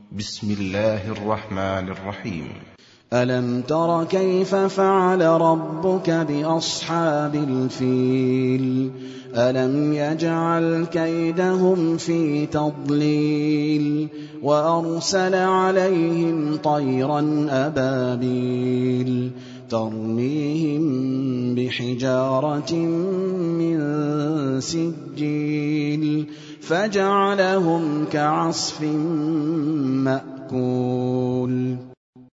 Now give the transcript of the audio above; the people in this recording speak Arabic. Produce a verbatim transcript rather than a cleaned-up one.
بسم الله الرحمن الرحيم. ألم تر كيف فعل ربك بأصحاب الفيل ألم يجعل كيدهم في تضليل وأرسل عليهم طيرا أبابيل ترميهم بحجارة من سجيل فجعلهم كعصف مأكول.